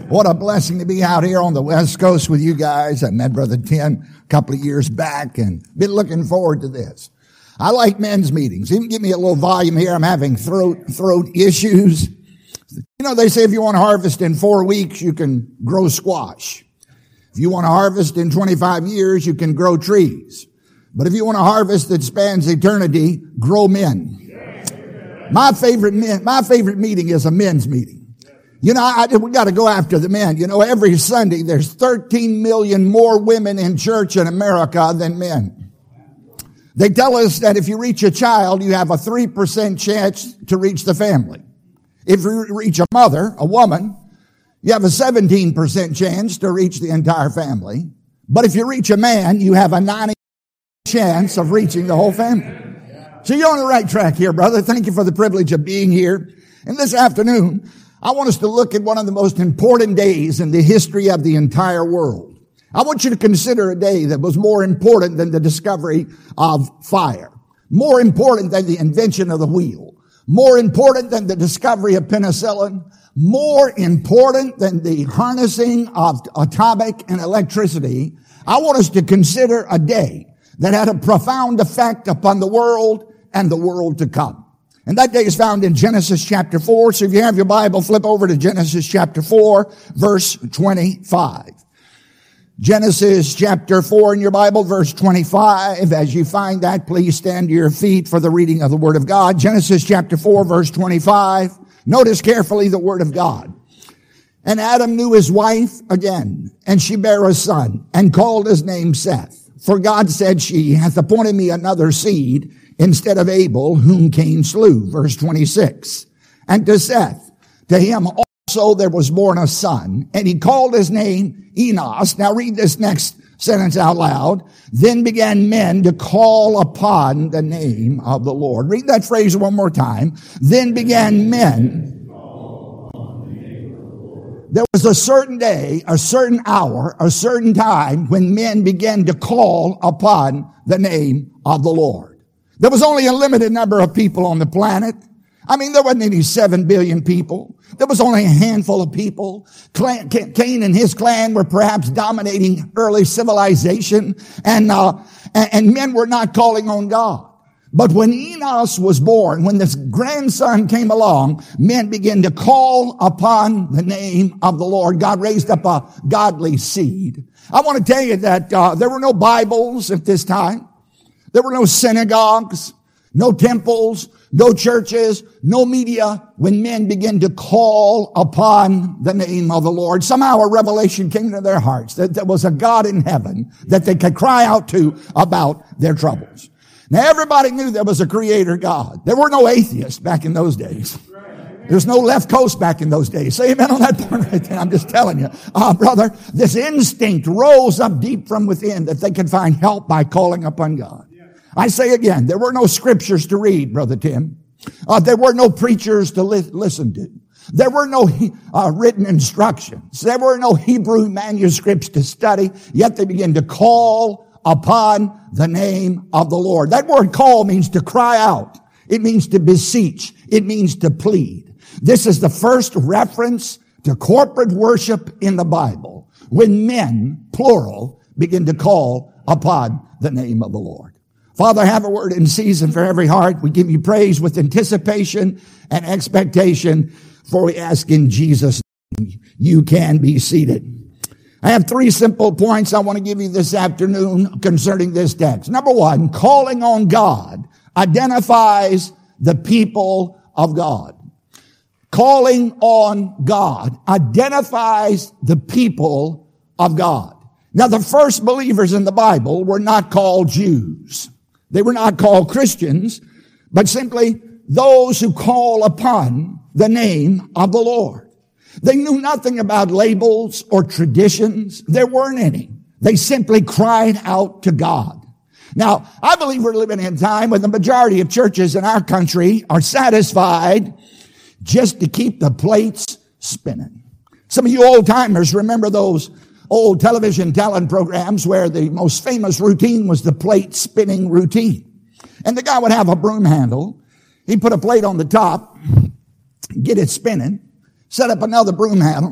What a blessing to be out here on the West Coast with you guys. I met Brother Tim a couple of years back and been looking forward to this. I like men's meetings. Even give me a little volume here. I'm having throat issues. You know, they say if you want to harvest in 4 weeks, you can grow squash. If you want to harvest in 25 years, you can grow trees. But if you want to harvest that spans eternity, grow men. My favorite meeting is a men's meeting. You know, we got to go after the men. You know, every Sunday there's 13 million more women in church in America than men. They tell us that if you reach a child, you have a 3% chance to reach the family. If you reach a mother, a woman, you have a 17% chance to reach the entire family. But if you reach a man, you have a 90% chance of reaching the whole family. So you're on the right track here, brother. Thank you for the privilege of being here. And this afternoon, I want us to look at one of the most important days in the history of the entire world. I want you to consider a day that was more important than the discovery of fire, more important than the invention of the wheel, more important than the discovery of penicillin, more important than the harnessing of atomic and electricity. I want us to consider a day that had a profound effect upon the world and the world to come. And that day is found in Genesis chapter 4. So if you have your Bible, flip over to Genesis chapter 4, verse 25. Genesis chapter 4 in your Bible, verse 25. As you find that, please stand to your feet for the reading of the Word of God. Genesis chapter 4, verse 25. Notice carefully the Word of God. And Adam knew his wife again, and she bare a son, and called his name Seth. For God said, she hath appointed me another seed instead of Abel, whom Cain slew. Verse 26. And to Seth, to him also there was born a son, and he called his name Enos. Now read this next sentence out loud. Then began men to call upon the name of the Lord. Read that phrase one more time. Then began men. There was a certain day, a certain hour, a certain time when men began to call upon the name of the Lord. There was only a limited number of people on the planet. I mean, there wasn't any 7 billion people. There was only a handful of people. Cain and his clan were perhaps dominating early civilization, and men were not calling on God. But when Enos was born, when this grandson came along, men began to call upon the name of the Lord. God raised up a godly seed. I want to tell you that there were no Bibles at this time. There were no synagogues, no temples, no churches, no media when men began to call upon the name of the Lord. Somehow a revelation came to their hearts that there was a God in heaven that they could cry out to about their troubles. Now everybody knew there was a creator God. There were no atheists back in those days. There's no left coast back in those days. Say amen on that point right there. I'm just telling you. Brother, this instinct rose up deep from within that they could find help by calling upon God. I say again, there were no scriptures to read, Brother Tim. There were no preachers to listen to. There were no written instructions. There were no Hebrew manuscripts to study, yet they began to call upon the name of the Lord. That word call means to cry out. It means to beseech. It means to plead. This is the first reference to corporate worship in the Bible when men, plural, begin to call upon the name of the Lord. Father, have a word in season for every heart. We give you praise with anticipation and expectation, for we ask in Jesus' name. You can be seated. I have 3 simple points I want to give you this afternoon concerning this text. Number 1, calling on God identifies the people of God. Calling on God identifies the people of God. Now, the first believers in the Bible were not called Jews. They were not called Christians, but simply those who call upon the name of the Lord. They knew nothing about labels or traditions. There weren't any. They simply cried out to God. Now, I believe we're living in a time when the majority of churches in our country are satisfied just to keep the plates spinning. Some of you old timers remember those old television talent programs where the most famous routine was the plate spinning routine. And the guy would have a broom handle. He'd put a plate on the top, get it spinning, set up another broom handle,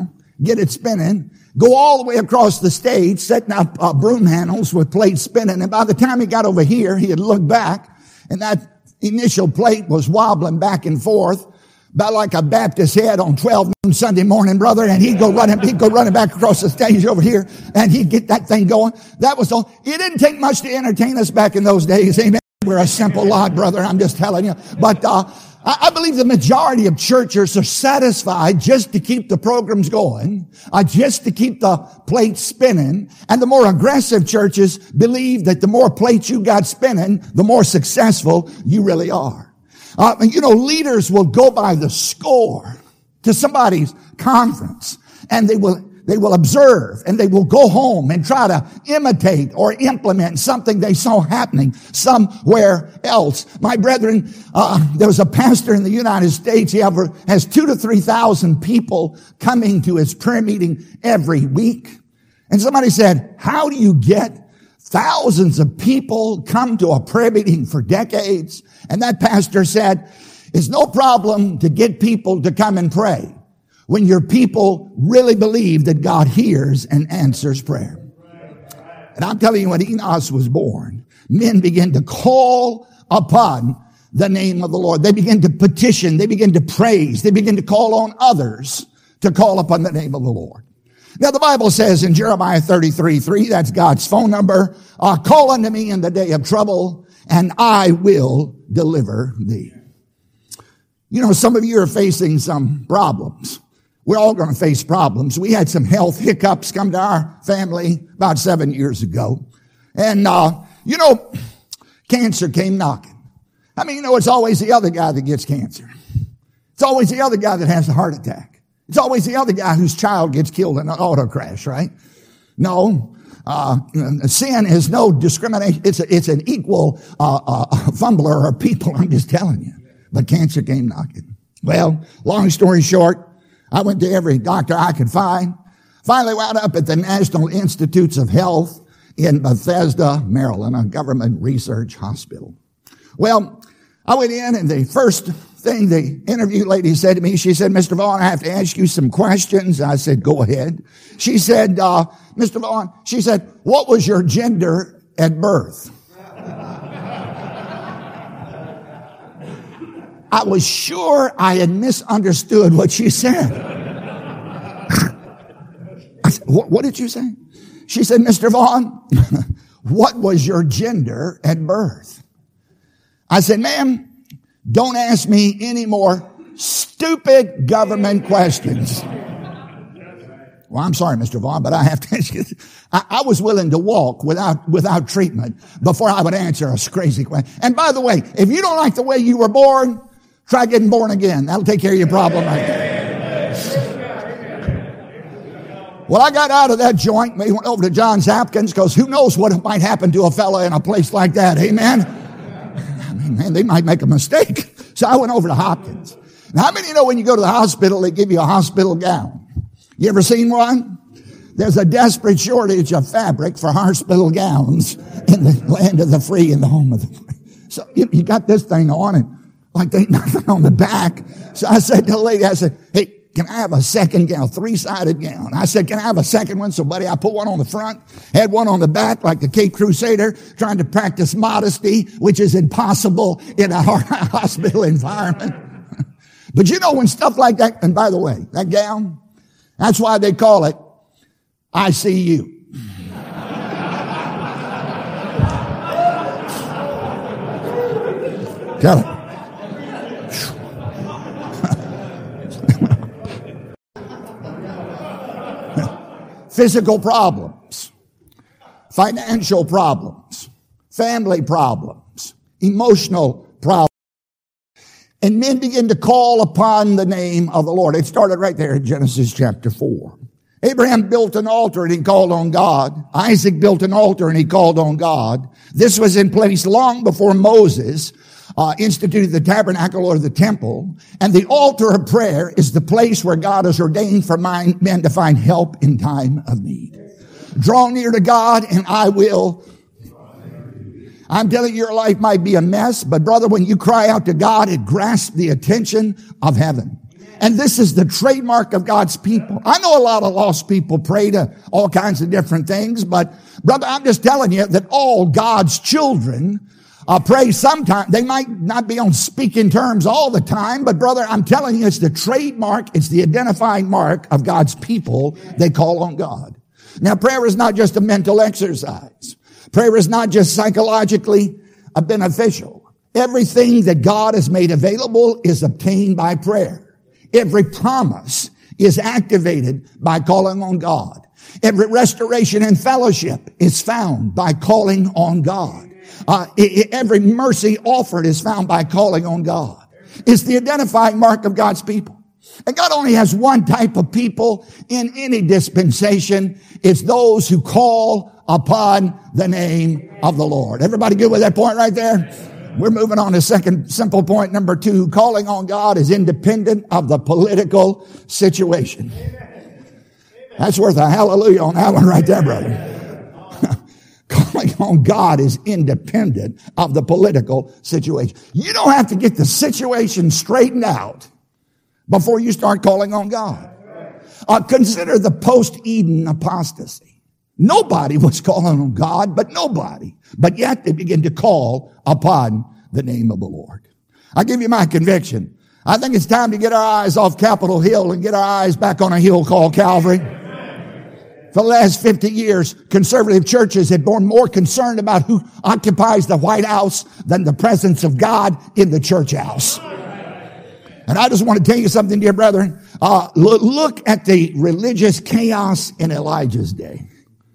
get it spinning, go all the way across the stage, setting up broom handles with plates spinning. And by the time he got over here, he had looked back, and that initial plate was wobbling back and forth, about like a Baptist head on 12 noon Sunday morning, brother. And he'd go running back across the stage over here, and he'd get that thing going. That was all. It didn't take much to entertain us back in those days. Amen. We're a simple lot, brother. I'm just telling you. But I believe the majority of churches are satisfied just to keep the programs going, just to keep the plates spinning. And the more aggressive churches believe that the more plates you got spinning, the more successful you really are. Leaders will go by the score to somebody's conference, and they will observe, and they will go home and try to imitate or implement something they saw happening somewhere else. My brethren, there was a pastor in the United States. He has 2,000 to 3,000 people coming to his prayer meeting every week. And somebody said, how do you get thousands of people come to a prayer meeting for decades? And that pastor said, it's no problem to get people to come and pray when your people really believe that God hears and answers prayer. And I'm telling you, when Enos was born, men began to call upon the name of the Lord. They began to petition. They began to praise. They began to call on others to call upon the name of the Lord. Now, the Bible says in Jeremiah 33:3, that's God's phone number, call unto me in the day of trouble, and I will deliver thee. Some of you are facing some problems. We're all going to face problems. We had some health hiccups come to our family about 7 years ago. And, cancer came knocking. It's always the other guy that gets cancer. It's always the other guy that has a heart attack. It's always the other guy whose child gets killed in an auto crash, right? No, sin is no discrimination. It's an equal fumbler of people, I'm just telling you. But cancer came knocking. Well, long story short, I went to every doctor I could find. Finally wound up at the National Institutes of Health in Bethesda, Maryland, a government research hospital. Well, I went in, and the first thing the interview lady said to me, she said, Mr. Vaughn, I have to ask you some questions. I said, go ahead. She said, Mr. Vaughn, she said, what was your gender at birth? I was sure I had misunderstood what she said. I said, what did you say? She said, Mr. Vaughn, what was your gender at birth? I said, ma'am, don't ask me any more stupid government questions. Well, I'm sorry, Mr. Vaughn, but I have to ask you. I was willing to walk without treatment before I would answer a crazy question. And by the way, if you don't like the way you were born, try getting born again. That'll take care of your problem right there. Well, I got out of that joint. We went over to Johns Hopkins, because who knows what might happen to a fella in a place like that. Amen. Man, they might make a mistake. So I went over to Hopkins. Now, how many of you know when you go to the hospital, they give you a hospital gown? You ever seen one? There's a desperate shortage of fabric for hospital gowns in the land of the free and the home of the free. So you got this thing on, and like there ain't nothing on the back. So I said to the lady, I said, hey, can I have a second gown, 3-sided gown? I said, can I have a second one? So, buddy, I put one on the front, had one on the back like the Cape Crusader, trying to practice modesty, which is impossible in a hospital environment. But when stuff like that, and by the way, that gown, that's why they call it ICU. Tell it. Physical problems, financial problems, family problems, emotional problems. And men begin to call upon the name of the Lord. It started right there in Genesis chapter 4. Abraham built an altar and he called on God. Isaac built an altar and he called on God. This was in place long before Moses instituted the tabernacle or the temple. And the altar of prayer is the place where God has ordained for men to find help in time of need. Draw near to God and I will. I'm telling you, your life might be a mess, but brother, when you cry out to God, it grasps the attention of heaven. And this is the trademark of God's people. I know a lot of lost people pray to all kinds of different things, but brother, I'm just telling you that all God's children pray sometime. They might not be on speaking terms all the time, but brother, I'm telling you, it's the trademark, it's the identifying mark of God's people. They call on God. Now, prayer is not just a mental exercise. Prayer is not just psychologically beneficial. Everything that God has made available is obtained by prayer. Every promise is activated by calling on God. Every restoration and fellowship is found by calling on God. Every mercy offered is found by calling on God. It's the identifying mark of God's people. And God only has one type of people in any dispensation. It's those who call upon the name of the Lord. Everybody good with that point right there? We're moving on to second simple point number 2. Calling on God is independent of the political situation. That's worth a hallelujah on that one right there, brother. Calling on God is independent of the political situation. You don't have to get the situation straightened out before you start calling on God. Consider the post-Eden apostasy. Nobody was calling on God, but nobody. But yet they begin to call upon the name of the Lord. I'll give you my conviction. I think it's time to get our eyes off Capitol Hill and get our eyes back on a hill called Calvary. For the last 50 years, conservative churches have been more concerned about who occupies the White House than the presence of God in the church house. And I just want to tell you something, dear brethren. Look at the religious chaos in Elijah's day.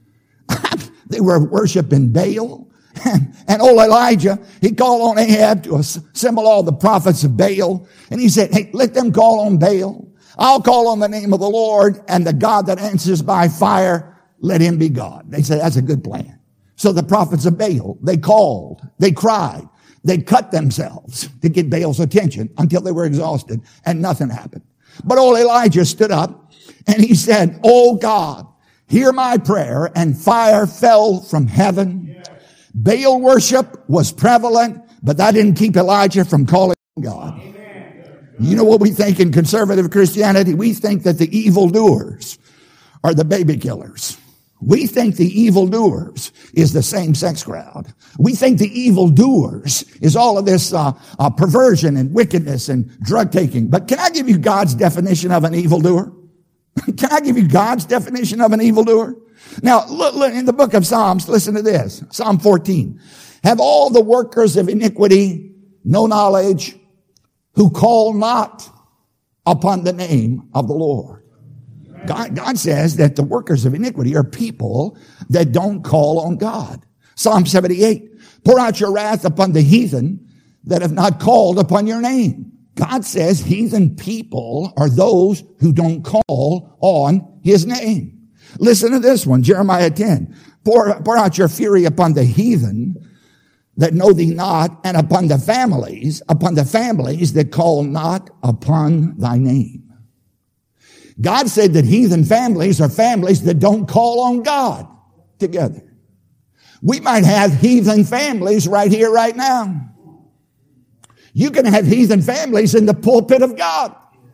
They were worshiping Baal. And old Elijah, he called on Ahab to assemble all the prophets of Baal. And he said, hey, let them call on Baal. I'll call on the name of the Lord, and the God that answers by fire, let him be God. They said, that's a good plan. So the prophets of Baal, they called, they cried, they cut themselves to get Baal's attention until they were exhausted, and nothing happened. But old Elijah stood up, and he said, oh God, hear my prayer, and fire fell from heaven. Baal worship was prevalent, but that didn't keep Elijah from calling on God. You know what we think in conservative Christianity? We think that the evildoers are the baby killers. We think the evildoers is the same-sex crowd. We think the evildoers is all of this perversion and wickedness and drug taking. But can I give you God's definition of an evildoer? Can I give you God's definition of an evildoer? Now, look in the book of Psalms, listen to this. Psalm 14. Have all the workers of iniquity no knowledge, who call not upon the name of the Lord. God says that the workers of iniquity are people that don't call on God. Psalm 78. Pour out your wrath upon the heathen that have not called upon your name. God says heathen people are those who don't call on his name. Listen to this one, Jeremiah 10. Pour out your fury upon the heathen that know thee not, and upon the families that call not upon thy name. God said that heathen families are families that don't call on God together. We might have heathen families right here, right now. You can have heathen families in the pulpit of God.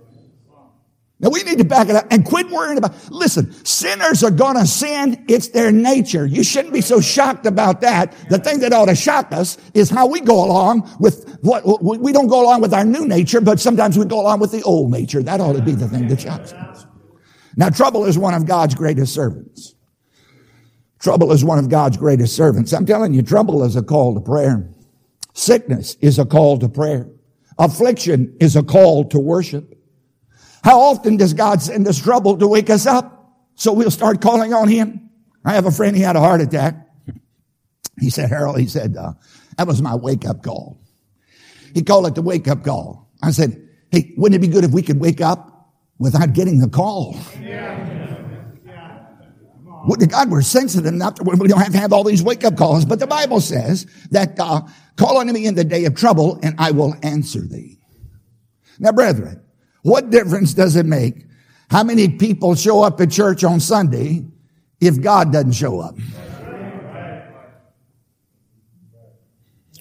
Now we need to back it up and quit worrying about, listen, sinners are going to sin. It's their nature. You shouldn't be so shocked about that. The thing that ought to shock us is how we go along with we don't go along with our new nature, but sometimes we go along with the old nature. That ought to be the thing that shocks us. Now trouble is one of God's greatest servants. Trouble is one of God's greatest servants. I'm telling you, trouble is a call to prayer. Sickness is a call to prayer. Affliction is a call to worship. How often does God send us trouble to wake us up so we'll start calling on him? I have a friend, he had a heart attack. He said, Harold, that was my wake-up call. He called it the wake-up call. I said, hey, wouldn't it be good if we could wake up without getting the call? God, we're sensitive enough to where we don't have to have all these wake-up calls. But the Bible says that call unto me in the day of trouble, and I will answer thee. Now, brethren, what difference does it make how many people show up at church on Sunday if God doesn't show up?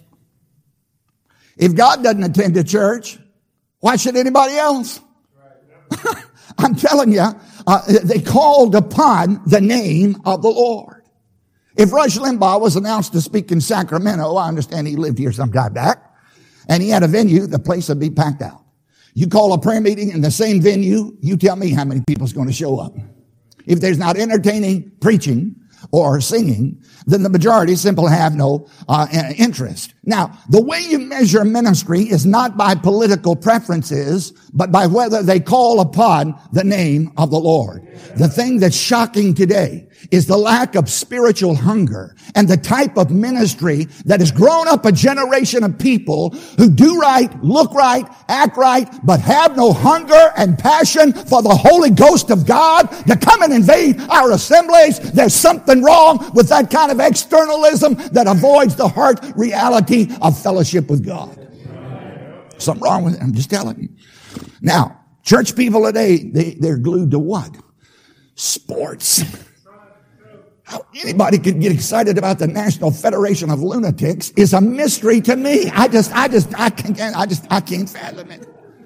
If God doesn't attend the church, why should anybody else? I'm telling you, they called upon the name of the Lord. If Rush Limbaugh was announced to speak in Sacramento, I understand he lived here some time back, and he had a venue, the place would be packed out. You call a prayer meeting in the same venue, you tell me how many people's going to show up. If there's not entertaining preaching or singing, then the majority simply have no interest. Now, the way you measure ministry is not by political preferences, but by whether they call upon the name of the Lord. The thing that's shocking today is the lack of spiritual hunger and the type of ministry that has grown up a generation of people who do right, look right, act right, but have no hunger and passion for the Holy Ghost of God to come and invade our assemblies. There's something wrong with that kind of externalism that avoids the heart reality of fellowship with God. Something wrong with it. I'm just telling you. Now, church people today, they're glued to what? Sports. How anybody could get excited about the National Federation of Lunatics is a mystery to me. I can't fathom it.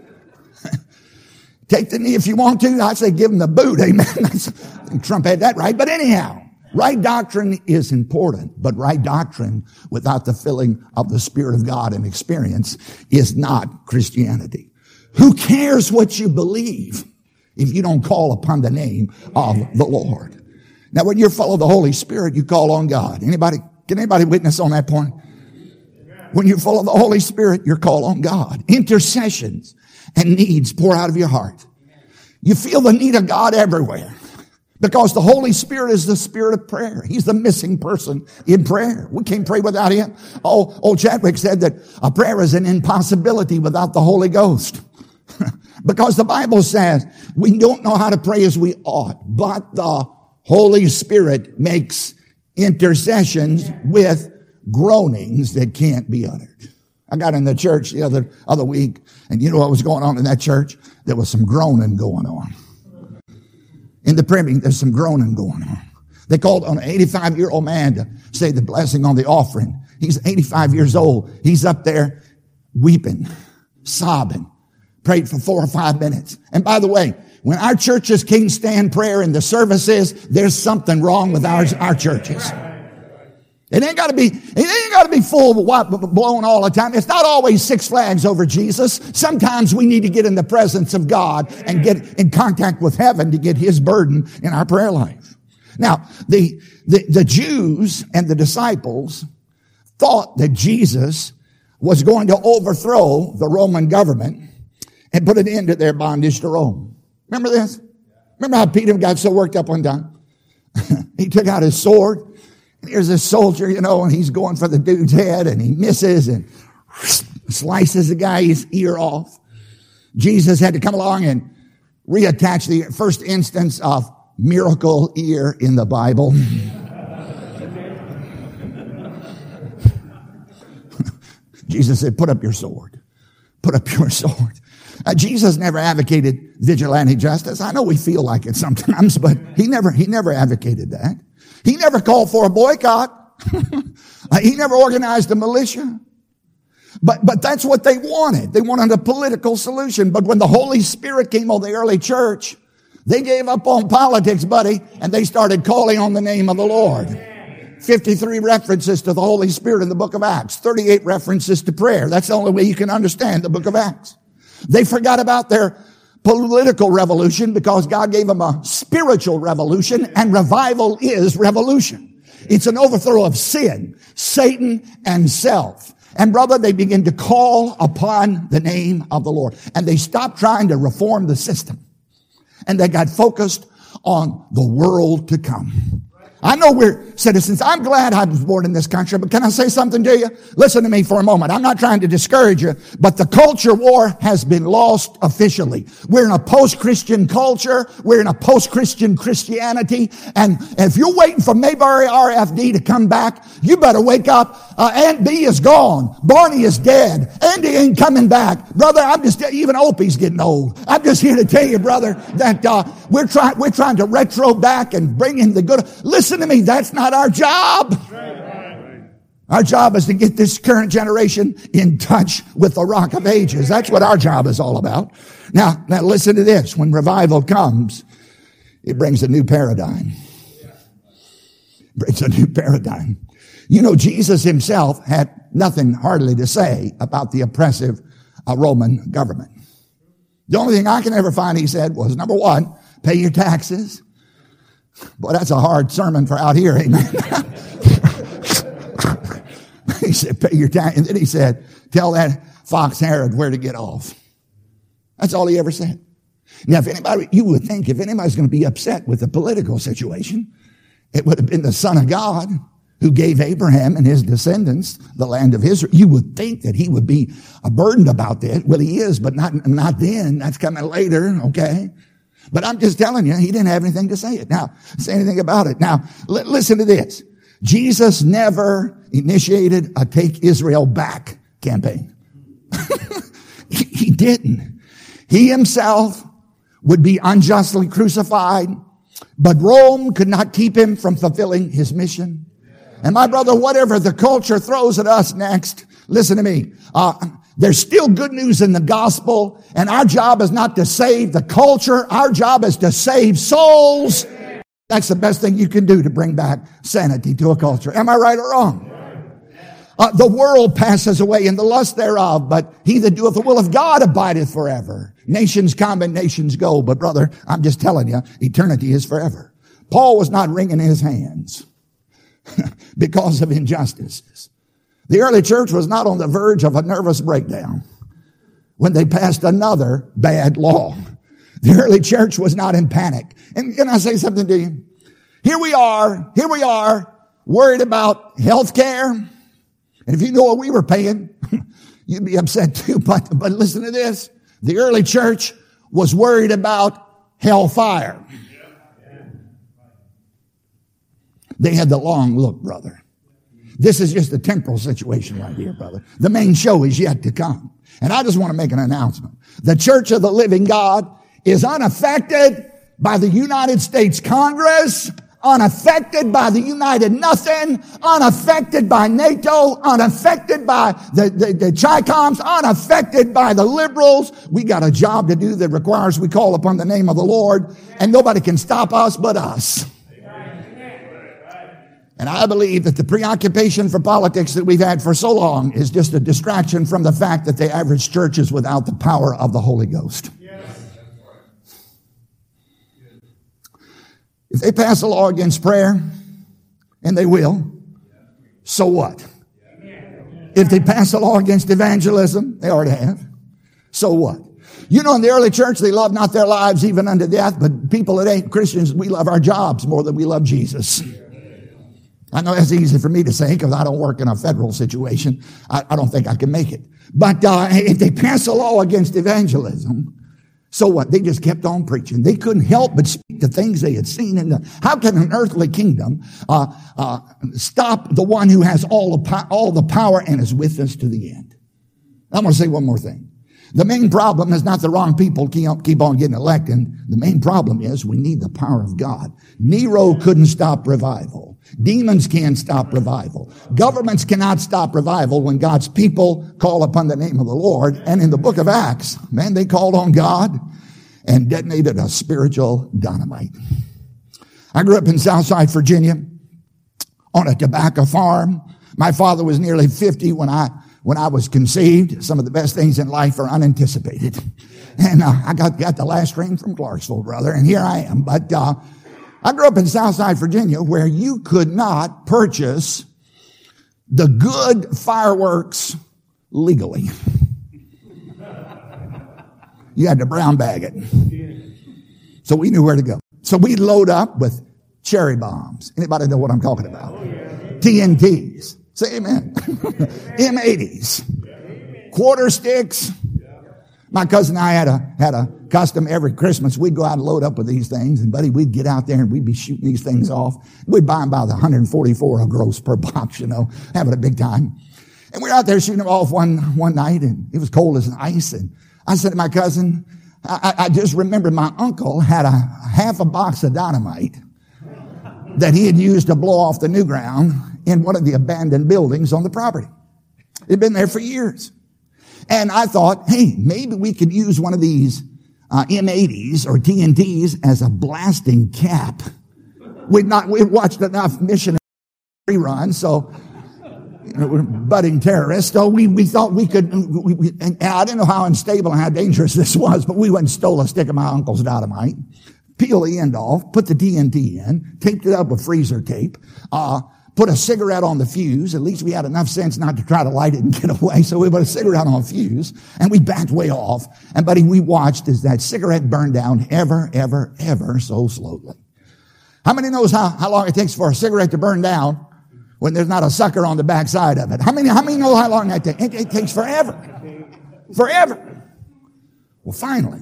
Take the knee if you want to. I say give them the boot. Amen. Trump had that right. But anyhow, right doctrine is important, but right doctrine without the filling of the Spirit of God and experience is not Christianity. Who cares what you believe if you don't call upon the name of the Lord? Now, when you're full of the Holy Spirit, you call on God. Can anybody witness on that point? When you're full of the Holy Spirit, you call on God. Intercessions and needs pour out of your heart. You feel the need of God everywhere because the Holy Spirit is the spirit of prayer. He's the missing person in prayer. We can't pray without Him. Old Chadwick said that a prayer is an impossibility without the Holy Ghost. Because the Bible says we don't know how to pray as we ought, but the Holy Spirit makes intercessions with groanings that can't be uttered. I got in the church the other week, and you know what was going on in that church? There was some groaning going on. In the prayer meeting, there's some groaning going on. They called on an 85-year-old man to say the blessing on the offering. He's 85 years old. He's up there weeping, sobbing, prayed for 4 or 5 minutes. And by the way, when our churches can't stand prayer in the services, there's something wrong with our churches. It ain't got to be full of blowing all the time. It's not always Six Flags over Jesus. Sometimes we need to get in the presence of God and get in contact with heaven to get His burden in our prayer life. Now, the Jews and the disciples thought that Jesus was going to overthrow the Roman government and put an end to their bondage to Rome. Remember this? Remember how Peter got so worked up one time? He took out his sword. And here's this soldier, and he's going for the dude's head, and he misses and slices the guy's ear off. Jesus had to come along and reattach the first instance of miracle ear in the Bible. Jesus said, put up your sword. Put up your sword. Jesus never advocated vigilante justice. I know we feel like it sometimes, but he never advocated that. He never called for a boycott. He never organized a militia. But that's what they wanted. They wanted a political solution. But when the Holy Spirit came on the early church, they gave up on politics, buddy, and they started calling on the name of the Lord. 53 references to the Holy Spirit in the book of Acts. 38 references to prayer. That's the only way you can understand the book of Acts. They forgot about their political revolution because God gave them a spiritual revolution, and revival is revolution. It's an overthrow of sin, Satan, and self. And brother, they begin to call upon the name of the Lord. And they stopped trying to reform the system. And they got focused on the world to come. I know we're citizens. I'm glad I was born in this country, but can I say something to you? Listen to me for a moment. I'm not trying to discourage you, but the culture war has been lost officially. We're in a post-Christian culture. We're in a post-Christian Christianity. And if you're waiting for Mayberry RFD to come back, you better wake up. Aunt B is gone. Barney is dead. Andy ain't coming back. Brother, even Opie's getting old. I'm just here to tell you, brother, that we're trying to retro back and bring in the good. Listen to me, that's not our job. Our job is to get this current generation in touch with the Rock of Ages. That's what our job is all about. Now listen to this. When revival comes, it brings a new paradigm. It brings a new paradigm. You know, Jesus himself had nothing hardly to say about the oppressive Roman government. The only thing I can ever find he said was, number one, pay your taxes. Boy, that's a hard sermon for out here, amen. He said, pay your tax. And then he said, tell that fox Herod where to get off. That's all he ever said. Now, you would think if anybody's going to be upset with the political situation, it would have been the Son of God who gave Abraham and his descendants the land of Israel. You would think that he would be burdened about that. Well, he is, but not then. That's coming later, okay? But I'm just telling you, he didn't have anything to say anything about it. Now, listen to this. Jesus never initiated a Take Israel Back campaign. He didn't. He himself would be unjustly crucified, but Rome could not keep him from fulfilling his mission. And my brother, whatever the culture throws at us next, listen to me. There's still good news in the gospel, and our job is not to save the culture. Our job is to save souls. That's the best thing you can do to bring back sanity to a culture. Am I right or wrong? The world passes away and the lust thereof, but he that doeth the will of God abideth forever. Nations come and nations go, but brother, I'm just telling you, eternity is forever. Paul was not wringing his hands because of injustices. The early church was not on the verge of a nervous breakdown when they passed another bad law. The early church was not in panic. And can I say something to you? Here we are, worried about health care. And if you know what we were paying, you'd be upset too. But listen to this. The early church was worried about hellfire. They had the long look, brother. This is just a temporal situation right here, brother. The main show is yet to come. And I just want to make an announcement. The Church of the Living God is unaffected by the United States Congress, unaffected by the United Nothing, unaffected by NATO, unaffected by the Chicoms, unaffected by the liberals. We got a job to do that requires we call upon the name of the Lord, and nobody can stop us but us. And I believe that the preoccupation for politics that we've had for so long is just a distraction from the fact that the average church is without the power of the Holy Ghost. If they pass a law against prayer, and they will, so what? If they pass a law against evangelism, they already have, so what? You know, in the early church, they love not their lives even unto death, but people that ain't Christians, we love our jobs more than we love Jesus. I know that's easy for me to say because I don't work in a federal situation. I don't think I can make it. But if they pass a law against evangelism, so what? They just kept on preaching. They couldn't help but speak the things they had seen. How can an earthly kingdom stop the one who has all the power and is with us to the end? I'm going to say one more thing. The main problem is not the wrong people keep on getting elected. The main problem is we need the power of God. Nero couldn't stop revival. Demons can't stop revival. Governments cannot stop revival when God's people call upon the name of the Lord. And in the book of Acts, man, they called on God and detonated a spiritual dynamite. I grew up in Southside, Virginia on a tobacco farm. My father was nearly 50 when I was conceived. Some of the best things in life are unanticipated. And I got the last ring from Clarksville, brother, and here I am. But I grew up in Southside, Virginia, where you could not purchase the good fireworks legally. You had to brown bag it. So we knew where to go. So we'd load up with cherry bombs. Anybody know what I'm talking about? TNTs. Say amen. M80s. Quarter sticks. My cousin and I had a custom every Christmas. We'd go out and load up with these things. And buddy, we'd get out there and we'd be shooting these things off. We'd buy them by the 144 a gross per box, having a big time. And we were out there shooting them off one night, and it was cold as ice. And I said to my cousin, I just remembered my uncle had half a box of dynamite that he had used to blow off the new ground. in one of the abandoned buildings on the property. It'd been there for years. And I thought, hey, maybe we could use one of these M80s or TNTs as a blasting cap. We'd watched enough missionary reruns, so we're budding terrorists. So we thought we could, and I didn't know how unstable and how dangerous this was, but we went and stole a stick of my uncle's dynamite, peeled the end off, put the TNT in, taped it up with freezer tape, put a cigarette on the fuse. At least we had enough sense not to try to light it and get away. So we put a cigarette on a fuse and we backed way off. And buddy, we watched as that cigarette burned down ever so slowly. How many knows how long it takes for a cigarette to burn down when there's not a sucker on the backside of it? How many know how long that takes? It takes forever. Forever. Well, finally,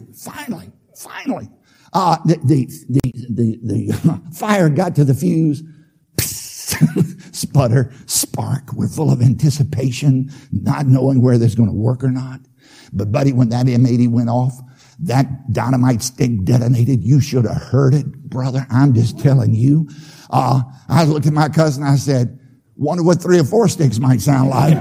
the fire got to the fuse. Sputter, spark. We're full of anticipation, not knowing whether it's going to work or not. But buddy, when that M80 went off, that dynamite stick detonated. You should have heard it, brother. I'm just telling you. I looked at my cousin. I said, wonder what 3 or 4 sticks might sound like.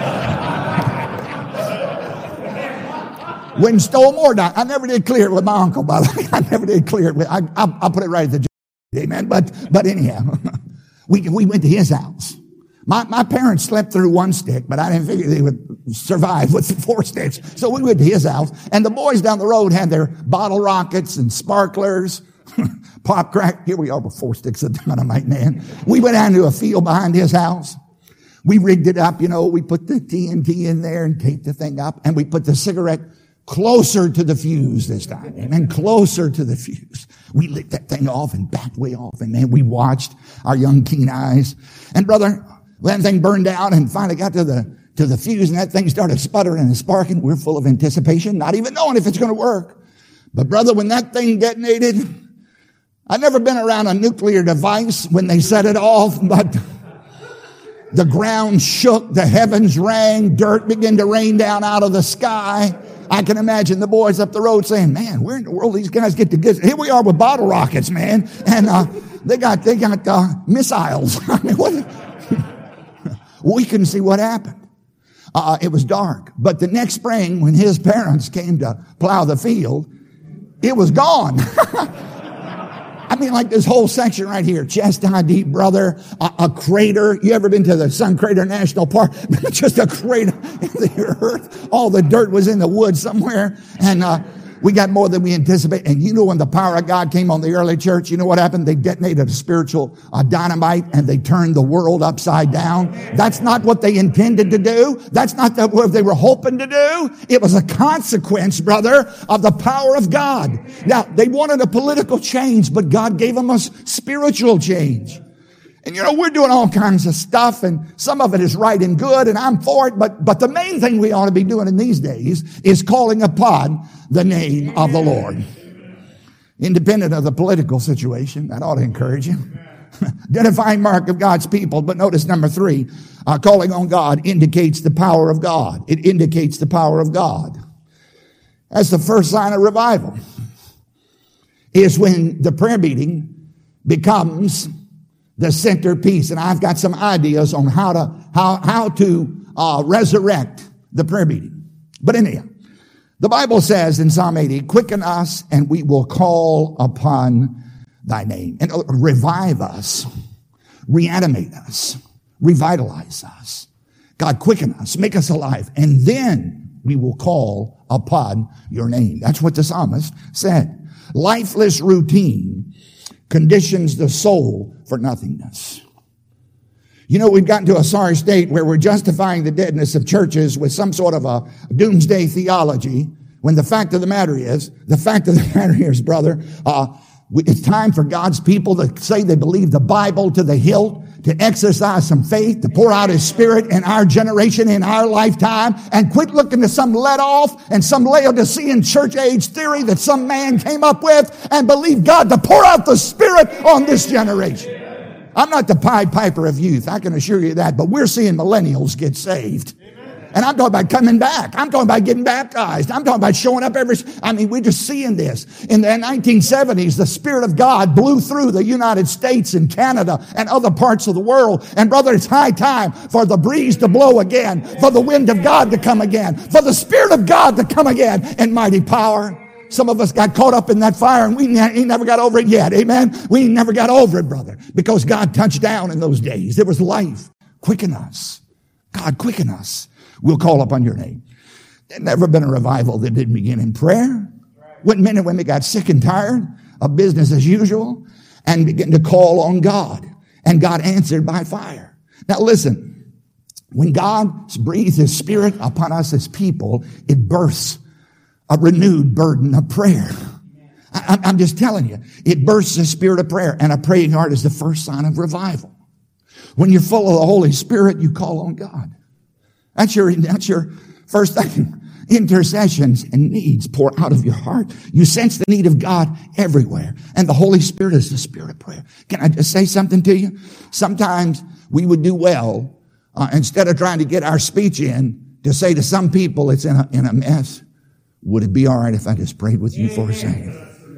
Went and stole more. I never did clear it with my uncle, by the way. I never did clear it. I'll put it right at the amen. But anyhow, we went to his house. My parents slept through 1 stick, but I didn't figure they would survive with 4 sticks. So we went to his house, and the boys down the road had their bottle rockets and sparklers, pop crack. Here we are with 4 sticks of dynamite, man. We went down to a field behind his house. We rigged it up, we put the TNT in there and taped the thing up, and we put the cigarette closer to the fuse this time, amen, closer to the fuse. We lit that thing off and backed way off, and man, we watched our young keen eyes. And brother, when that thing burned down and finally got to the fuse and that thing started sputtering and sparking, we're full of anticipation, not even knowing if it's going to work. But brother, when that thing detonated, I've never been around a nuclear device when they set it off, but the ground shook, the heavens rang, dirt began to rain down out of the sky. I can imagine the boys up the road saying, man, where in the world these guys get to get? Here we are with bottle rockets, man. And they got missiles. I mean, what? We couldn't see what happened. It was dark. But the next spring, when his parents came to plow the field, it was gone. I mean, like this whole section right here, chest high deep, brother, a crater. You ever been to the Sun Crater National Park? Just a crater in the earth. All the dirt was in the woods somewhere. And we got more than we anticipated. And when the power of God came on the early church, you know what happened? They detonated a spiritual dynamite and they turned the world upside down. That's not what they intended to do. That's not what they were hoping to do. It was a consequence, brother, of the power of God. Now, they wanted a political change, but God gave them a spiritual change. And we're doing all kinds of stuff, and some of it is right and good, and I'm for it, but the main thing we ought to be doing in these days is calling upon the name of the Lord. Independent of the political situation, that ought to encourage you. Identifying mark of God's people, but notice number 3, calling on God indicates the power of God. It indicates the power of God. That's the first sign of revival, is when the prayer meeting becomes the centerpiece. And I've got some ideas on how to resurrect the prayer meeting. But anyhow, the Bible says in Psalm 80, quicken us and we will call upon thy name. And revive us, reanimate us, revitalize us. God, quicken us, make us alive, and then we will call upon your name. That's what the psalmist said. Lifeless routine conditions the soul for nothingness. We've gotten to a sorry state where we're justifying the deadness of churches with some sort of a doomsday theology, when the fact of the matter is, brother, it's time for God's people to say they believe the Bible to the hilt, to exercise some faith, to pour out His Spirit in our generation, in our lifetime, and quit looking to some let-off and some Laodicean church age theory that some man came up with, and believe God to pour out the Spirit on this generation. I'm not the Pied Piper of youth, I can assure you that, but we're seeing millennials get saved. And I'm talking about coming back. I'm talking about getting baptized. I'm talking about showing up we're just seeing this. In the 1970s, the Spirit of God blew through the United States and Canada and other parts of the world. And brother, it's high time for the breeze to blow again, for the wind of God to come again, for the Spirit of God to come again in mighty power. Some of us got caught up in that fire and we ain't never got over it yet. Amen. We ain't never got over it, brother, because God touched down in those days. There was life. Quicken us. God, quicken us. We'll call upon your name. There's never been a revival that didn't begin in prayer. When men and women got sick and tired of business as usual and began to call on God. And God answered by fire. Now listen, when God breathes His Spirit upon us as people, it births a renewed burden of prayer. I'm just telling you, it bursts the spirit of prayer. And a praying heart is the first sign of revival. When you're full of the Holy Spirit, you call on God. That's your first thing. Intercessions and needs pour out of your heart. You sense the need of God everywhere. And the Holy Spirit is the spirit of prayer. Can I just say something to you? Sometimes we would do well, instead of trying to get our speech in, to say to some people it's in a mess. Would it be all right if I just prayed with you for a second?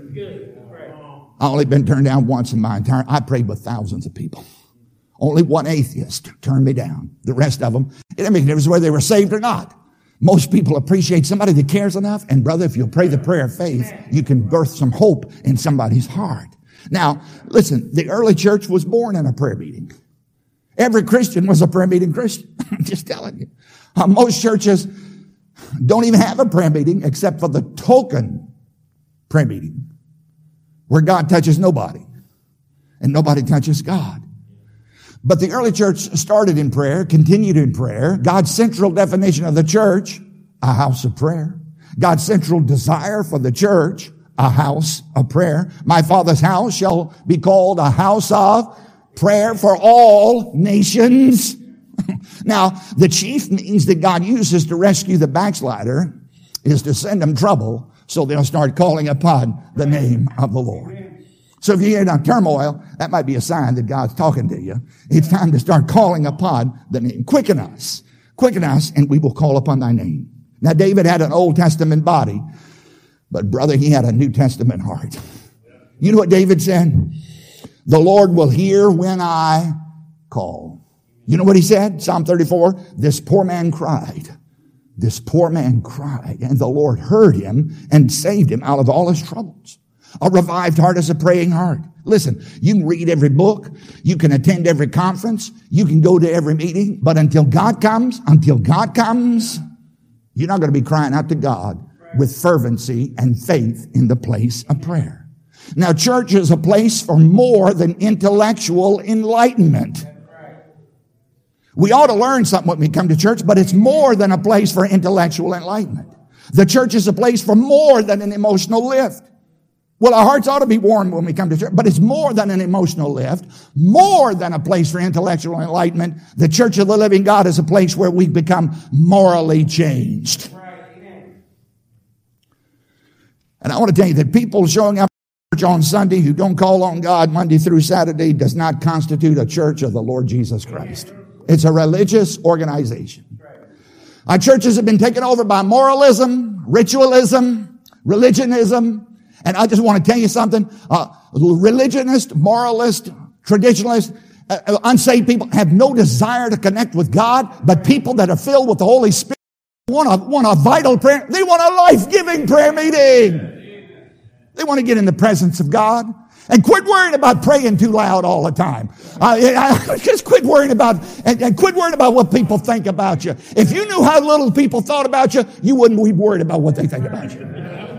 I've only been turned down once in my entire, I prayed with thousands of people. Only one atheist turned me down. The rest of them, it didn't make a difference whether they were saved or not. Most people appreciate somebody that cares enough. And brother, if you'll pray the prayer of faith, you can birth some hope in somebody's heart. Now, listen, the early church was born in a prayer meeting. Every Christian was a prayer meeting Christian. I'm just telling you. Most churches don't even have a prayer meeting except for the token prayer meeting where God touches nobody and nobody touches God. But the early church started in prayer, continued in prayer. God's central definition of the church, a house of prayer. God's central desire for the church, a house of prayer. My Father's house shall be called a house of prayer for all nations. Now, the chief means that God uses to rescue the backslider is to send them trouble so they'll start calling upon the name of the Lord. So if you're in turmoil, that might be a sign that God's talking to you. It's time to start calling upon the name. Quicken us, and we will call upon thy name. Now, David had an Old Testament body, but brother, he had a New Testament heart. You know what David said? The Lord will hear when I call. You know what he said? Psalm 34, this poor man cried. This poor man cried, and the Lord heard him and saved him out of all his troubles. A revived heart is a praying heart. Listen, you can read every book. You can attend every conference. You can go to every meeting. But until God comes, you're not going to be crying out to God with fervency and faith in the place of prayer. Now, church is a place for more than intellectual enlightenment. We ought to learn something when we come to church, but it's more than a place for intellectual enlightenment. The church is a place for more than an emotional lift. Well, our hearts ought to be warm when we come to church, but it's more than an emotional lift, more than a place for intellectual enlightenment. The Church of the Living God is a place where we become morally changed. And I want to tell you that people showing up at church on Sunday who don't call on God Monday through Saturday does not constitute a church of the Lord Jesus Christ. It's a religious organization. Our churches have been taken over by moralism, ritualism, religionism. And I just want to tell you something. Religionist, moralist, traditionalist, unsaved people have no desire to connect with God, but people that are filled with the Holy Spirit want a vital prayer. They want a life-giving prayer meeting. They want to get in the presence of God. And quit worrying about praying too loud all the time. Just quit worrying about, and quit worrying about what people think about you. If you knew how little people thought about you, you wouldn't be worried about what they think about you.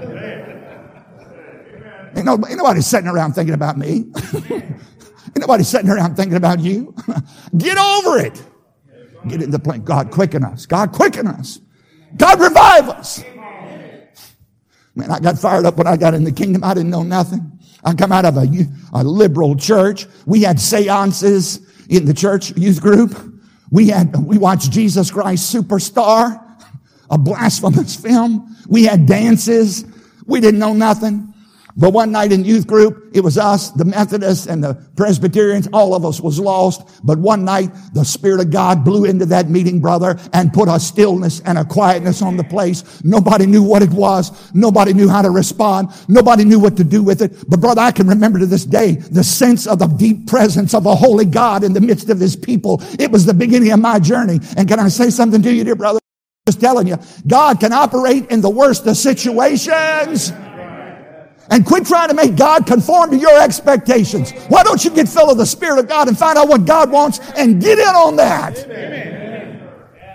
Ain't nobody sitting around thinking about me. Ain't nobody sitting around thinking about you. Get over it. Get in the plane. God, quicken us. God, quicken us. God, revive us. Man, I got fired up when I got in the kingdom. I didn't know nothing. I come out of a liberal church. We had seances in the church youth group. We watched Jesus Christ Superstar, a blasphemous film. We had dances. We didn't know nothing. But one night in youth group, it was us, the Methodists and the Presbyterians, all of us was lost. But one night, the Spirit of God blew into that meeting, brother, and put a stillness and a quietness on the place. Nobody knew what it was. Nobody knew how to respond. Nobody knew what to do with it. But brother, I can remember to this day the sense of the deep presence of a holy God in the midst of his people. It was the beginning of my journey. And can I say something to you, dear brother? Just telling you, God can operate in the worst of situations. And quit trying to make God conform to your expectations. Why don't you get filled with the Spirit of God and find out what God wants and get in on that? Amen.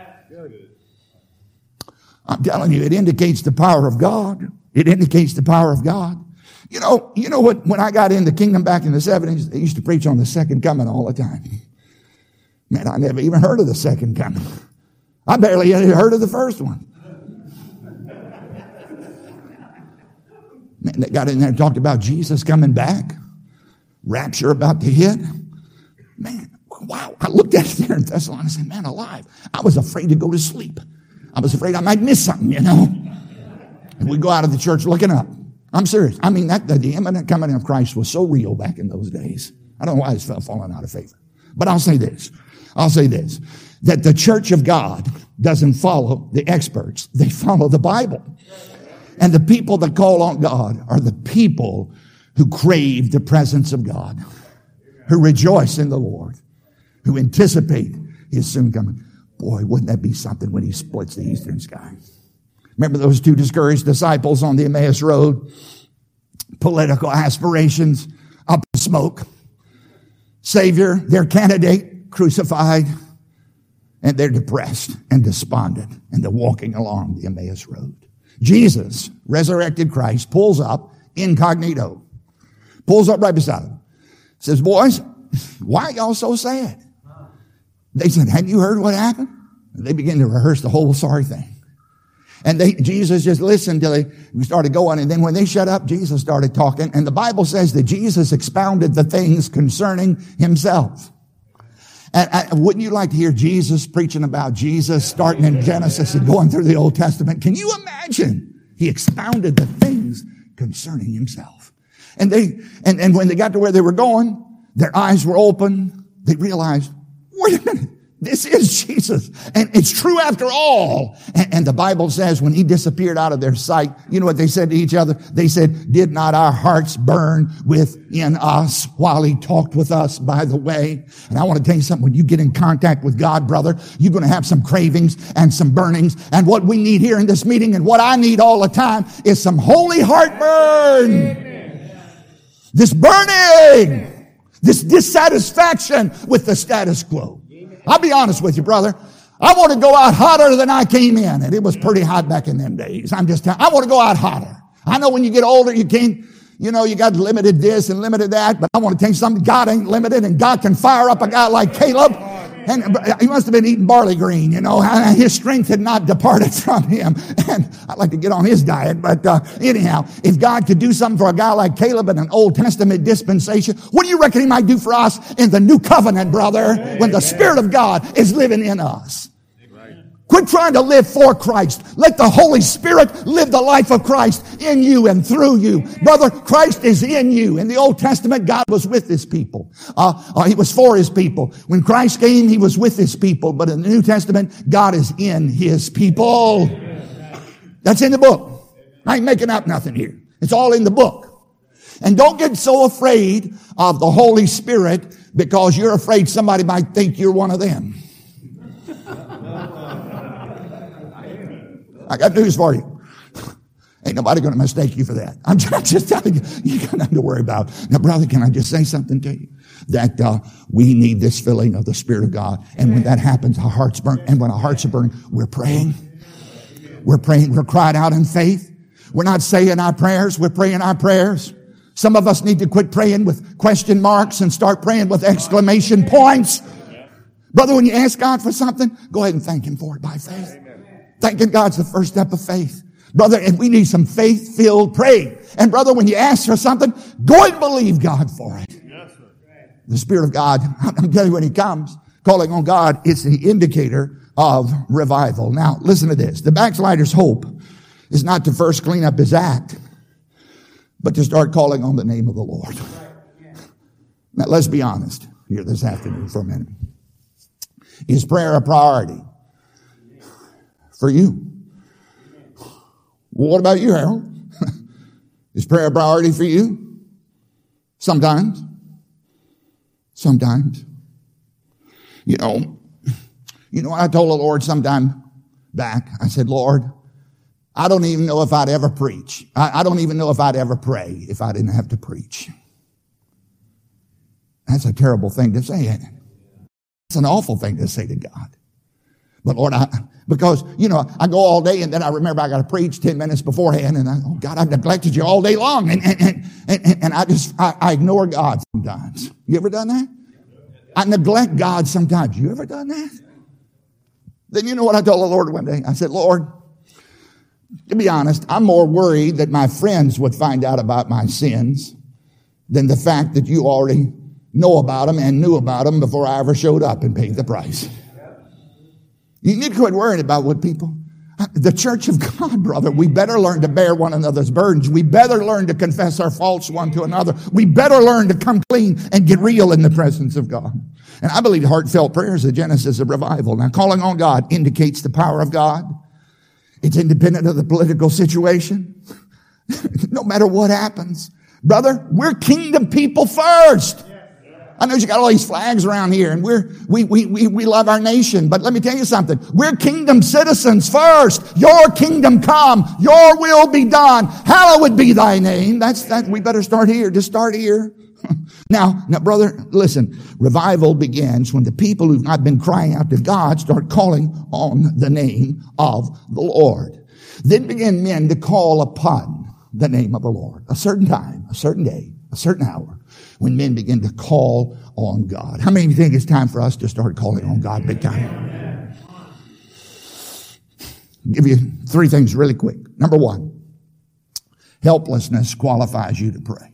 I'm telling you, it indicates the power of God. It indicates the power of God. You know what? When I got in the kingdom back in the 70s, they used to preach on the second coming all the time. Man, I never even heard of the second coming. I barely had heard of the first one. Man, they got in there and talked about Jesus coming back, rapture about to hit. Man, wow. I looked at it there in Thessaloniki and said, man alive, I was afraid to go to sleep. I was afraid I might miss something, And we go out of the church looking up. I'm serious. I mean, the imminent coming of Christ was so real back in those days. I don't know why it's falling out of favor. But I'll say this, that the church of God doesn't follow the experts. They follow the Bible. And the people that call on God are the people who crave the presence of God, who rejoice in the Lord, who anticipate his soon coming. Boy, wouldn't that be something when he splits the eastern sky? Remember those two discouraged disciples on the Emmaus Road? Political aspirations, up in smoke. Savior, their candidate, crucified. And they're depressed and despondent. And they're walking along the Emmaus Road. Jesus, resurrected Christ, pulls up incognito. Pulls up right beside him. Says, boys, why are y'all so sad? They said, hadn't you heard what happened? And they began to rehearse the whole sorry thing. And Jesus just listened till they started going. And then when they shut up, Jesus started talking. And the Bible says that Jesus expounded the things concerning himself. And wouldn't you like to hear Jesus preaching about Jesus starting in Genesis and going through the Old Testament? Can you imagine? He expounded the things concerning himself. And when they got to where they were going, their eyes were open. They realized, wait a minute. This is Jesus. And it's true after all. And the Bible says when he disappeared out of their sight, you know what they said to each other? They said, did not our hearts burn within us while he talked with us by the way? And I want to tell you something. When you get in contact with God, brother, you're going to have some cravings and some burnings. And what we need here in this meeting and what I need all the time is some holy heartburn. This burning, this dissatisfaction with the status quo. I'll be honest with you, brother. I want to go out hotter than I came in. And it was pretty hot back in them days. I'm just telling you, I want to go out hotter. I know when you get older, you can't, you got limited this and limited that. But I want to tell you something. God ain't limited and God can fire up a guy like Caleb. And he must have been eating barley green, His strength had not departed from him. And I'd like to get on his diet. But anyhow, if God could do something for a guy like Caleb in an Old Testament dispensation, what do you reckon he might do for us in the new covenant, brother, when the Spirit of God is living in us? Quit trying to live for Christ. Let the Holy Spirit live the life of Christ in you and through you. Brother, Christ is in you. In the Old Testament, God was with his people. He was for his people. When Christ came, he was with his people. But in the New Testament, God is in his people. That's in the book. I ain't making up nothing here. It's all in the book. And don't get so afraid of the Holy Spirit because you're afraid somebody might think you're one of them. I got news for you. Ain't nobody going to mistake you for that. I'm just telling you, you got nothing to worry about. Now, brother, can I just say something to you? That we need this filling of the Spirit of God. And when that happens, our hearts burn. And when our hearts are burning, we're praying. We're praying. We're crying out in faith. We're not saying our prayers. We're praying our prayers. Some of us need to quit praying with question marks and start praying with exclamation points. Brother, when you ask God for something, go ahead and thank him for it by faith. Thanking God's the first step of faith. Brother, and we need some faith-filled praying. And brother, when you ask for something, go ahead and believe God for it. Yes, sir. The Spirit of God, I'm telling you, when he comes, calling on God, it's the indicator of revival. Now, listen to this. The backslider's hope is not to first clean up his act, but to start calling on the name of the Lord. Now, let's be honest here this afternoon for a minute. Is prayer a priority for you? Well, what about you, Harold? Is prayer a priority for you? Sometimes. Sometimes. You know, I told the Lord sometime back, I said, Lord, I don't even know if I'd ever preach. I don't even know if I'd ever pray if I didn't have to preach. That's a terrible thing to say, isn't it? It's an awful thing to say to God. But Lord, because, I go all day and then I remember I got to preach 10 minutes beforehand and oh God, I've neglected you all day long. And I ignore God sometimes. You ever done that? I neglect God sometimes. You ever done that? Then you know what I told the Lord one day? I said, Lord, to be honest, I'm more worried that my friends would find out about my sins than the fact that you already know about them and knew about them before I ever showed up and paid the price. You need to quit worrying about what people... The church of God, brother, we better learn to bear one another's burdens. We better learn to confess our faults one to another. We better learn to come clean and get real in the presence of God. And I believe heartfelt prayer is the genesis of revival. Now, calling on God indicates the power of God. It's independent of the political situation. No matter what happens. Brother, we're kingdom people first. I know you got all these flags around here and we love our nation, but let me tell you something. We're kingdom citizens first. Your kingdom come, your will be done. Hallowed be thy name. We better start here. Just start here. Now, brother, listen, revival begins when the people who've not been crying out to God start calling on the name of the Lord. Then begin men to call upon the name of the Lord. A certain time, a certain day, a certain hour. When men begin to call on God. How many of you think it's time for us to start calling on God big time? I'll give you 3 things really quick. Number 1, helplessness qualifies you to pray.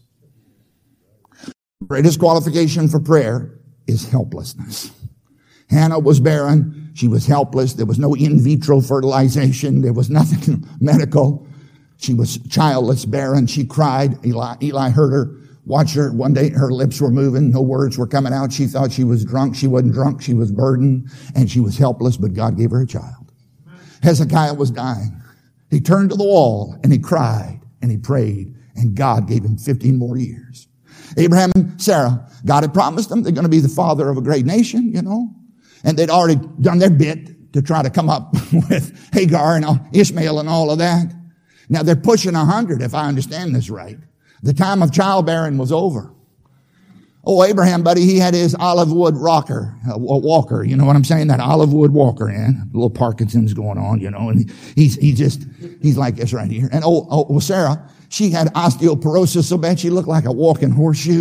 The greatest qualification for prayer is helplessness. Hannah was barren. She was helpless. There was no in vitro fertilization. There was nothing medical. She was childless, barren. She cried. Eli heard her. Watch her. One day her lips were moving. No words were coming out. She thought she was drunk. She wasn't drunk. She was burdened and she was helpless, but God gave her a child. Hezekiah was dying. He turned to the wall and he cried and he prayed and God gave him 15 more years. Abraham and Sarah, God had promised them they're going to be the father of a great nation, and they'd already done their bit to try to come up with Hagar and Ishmael and all of that. Now they're pushing 100 if I understand this right. The time of childbearing was over. Oh, Abraham, buddy, he had his olive wood walker. You know what I'm saying? That olive wood walker, a little Parkinson's going on, and he's like this right here. And Sarah, she had osteoporosis so bad she looked like a walking horseshoe.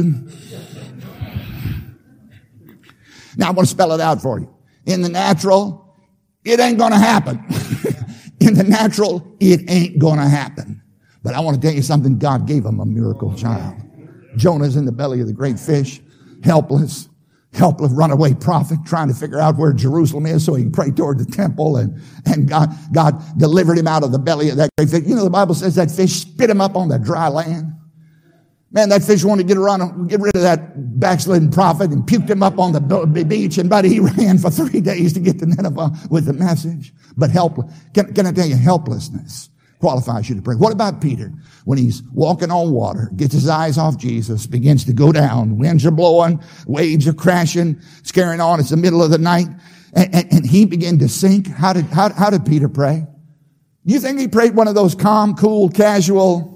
Now I'm going to spell it out for you. In the natural, it ain't going to happen. In the natural, it ain't going to happen. But I want to tell you something. God gave him a miracle child. Jonah's in the belly of the great fish, helpless runaway prophet, trying to figure out where Jerusalem is so he can pray toward the temple. And God delivered him out of the belly of that great fish. The Bible says that fish spit him up on the dry land. Man, that fish wanted to get rid of that backslidden prophet and puked him up on the beach. And buddy, he ran for 3 days to get to Nineveh with the message. But helpless. Can I tell you, helplessness qualifies you to pray. What about Peter? When he's walking on water, gets his eyes off Jesus, begins to go down. Winds are blowing, waves are crashing, scaring on. It's the middle of the night. And he began to sink. How did Peter pray? You think he prayed one of those calm, cool, casual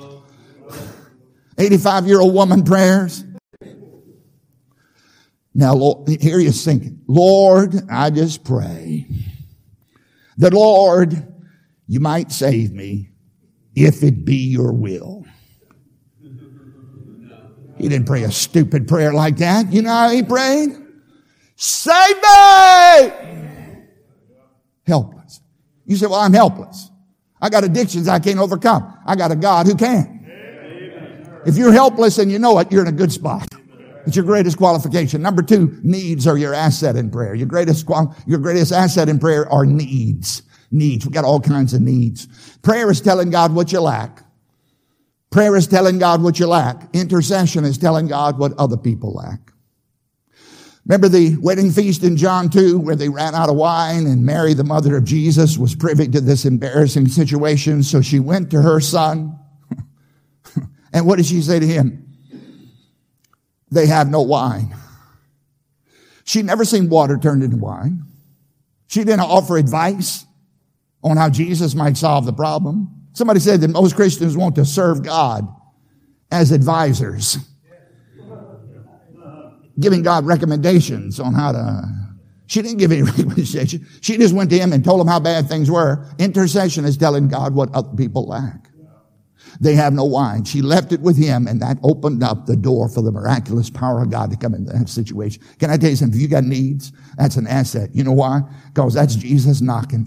85-year-old woman prayers? Now, Lord, here he is thinking, Lord, I just pray that, Lord, you might save me if it be your will. He didn't pray a stupid prayer like that. You know how he prayed? Save me! Helpless. You say, well, I'm helpless. I got addictions I can't overcome. I got a God who can. If you're helpless and you know it, you're in a good spot. It's your greatest qualification. Number 2, needs are your asset in prayer. Your greatest asset in prayer are needs. Needs. We got all kinds of needs. Prayer is telling God what you lack. Prayer is telling God what you lack. Intercession is telling God what other people lack. Remember the wedding feast in John 2 where they ran out of wine and Mary, the mother of Jesus, was privy to this embarrassing situation. So she went to her son. And what did she say to him? They have no wine. She'd never seen water turned into wine. She didn't offer advice on how Jesus might solve the problem. Somebody said that most Christians want to serve God as advisors, giving God recommendations on how to. She didn't give any recommendation. She just went to him and told him how bad things were. Intercession is telling God what other people lack. They have no wine. She left it with him, and that opened up the door for the miraculous power of God to come into that situation. Can I tell you something? If you got needs, that's an asset. You know why? Because that's Jesus knocking.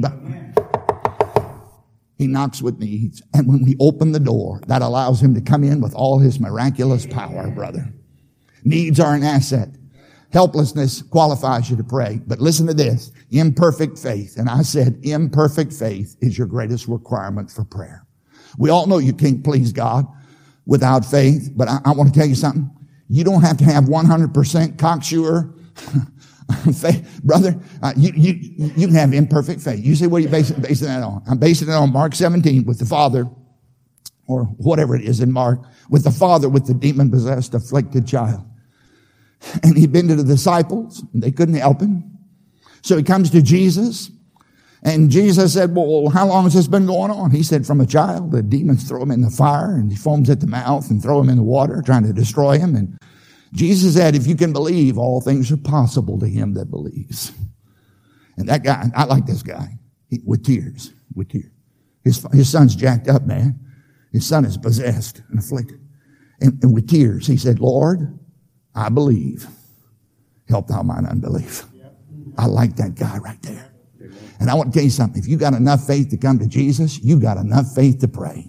He knocks with needs. And when we open the door, that allows him to come in with all his miraculous power, brother. Needs are an asset. Helplessness qualifies you to pray. But listen to this. Imperfect faith. And I said imperfect faith is your greatest requirement for prayer. We all know you can't please God without faith. But I want to tell you something. You don't have to have 100% cocksure faith, brother. You can have imperfect faith. You say, what are you basing that on? I'm basing it on Mark 17 with the father, or whatever it is in Mark, with the father with the demon-possessed, afflicted child. And he'd been to the disciples, and they couldn't help him. So he comes to Jesus, and Jesus said, well, how long has this been going on? He said, from a child, the demons throw him in the fire, and he foams at the mouth and throw him in the water, trying to destroy him. And Jesus said, if you can believe, all things are possible to him that believes. And that guy, I like this guy, with tears. His son's jacked up, man. His son is possessed and afflicted. And with tears, he said, Lord, I believe. Help thou mine unbelief. I like that guy right there. And I want to tell you something. If you got enough faith to come to Jesus, you got enough faith to pray.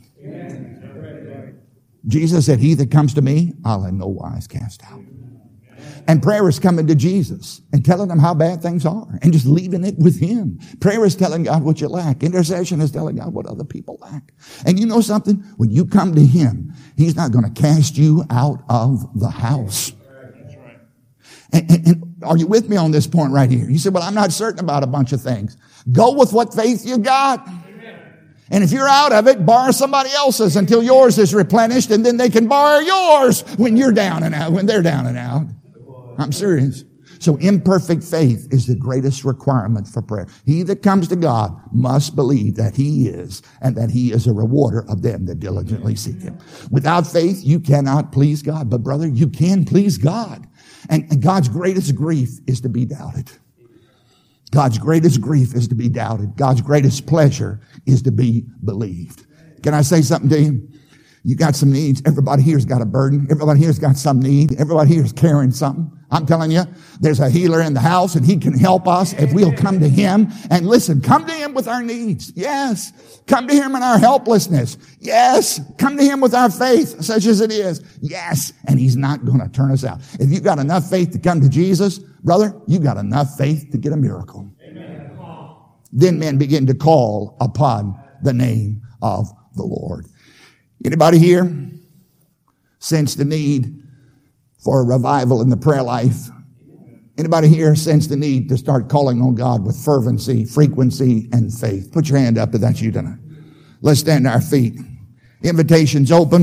Jesus said, he that comes to me, I'll in no wise cast out. And prayer is coming to Jesus and telling him how bad things are and just leaving it with him. Prayer is telling God what you lack. Intercession is telling God what other people lack. And you know something? When you come to him, he's not going to cast you out of the house. And are you with me on this point right here? You said, well, I'm not certain about a bunch of things. Go with what faith you got. And if you're out of it, borrow somebody else's until yours is replenished, and then they can borrow yours when you're down and out, when they're down and out. I'm serious. So imperfect faith is the greatest requirement for prayer. He that comes to God must believe that he is, and that he is a rewarder of them that diligently seek him. Without faith, you cannot please God. But brother, you can please God. And God's greatest grief is to be doubted. God's greatest grief is to be doubted. God's greatest pleasure is to be believed. Can I say something to you? You got some needs. Everybody here's got a burden. Everybody here's got some need. Everybody here's carrying something. I'm telling you, there's a healer in the house, and he can help us if we'll come to him. And listen, come to him with our needs. Yes. Come to him in our helplessness. Yes. Come to him with our faith, such as it is. Yes. And he's not going to turn us out. If you've got enough faith to come to Jesus, brother, you got enough faith to get a miracle. Amen. Then men begin to call upon the name of the Lord. Anybody here sense the need for a revival in the prayer life? Anybody here sense the need to start calling on God with fervency, frequency, and faith? Put your hand up if that's you tonight. Let's stand to our feet. Invitation's open.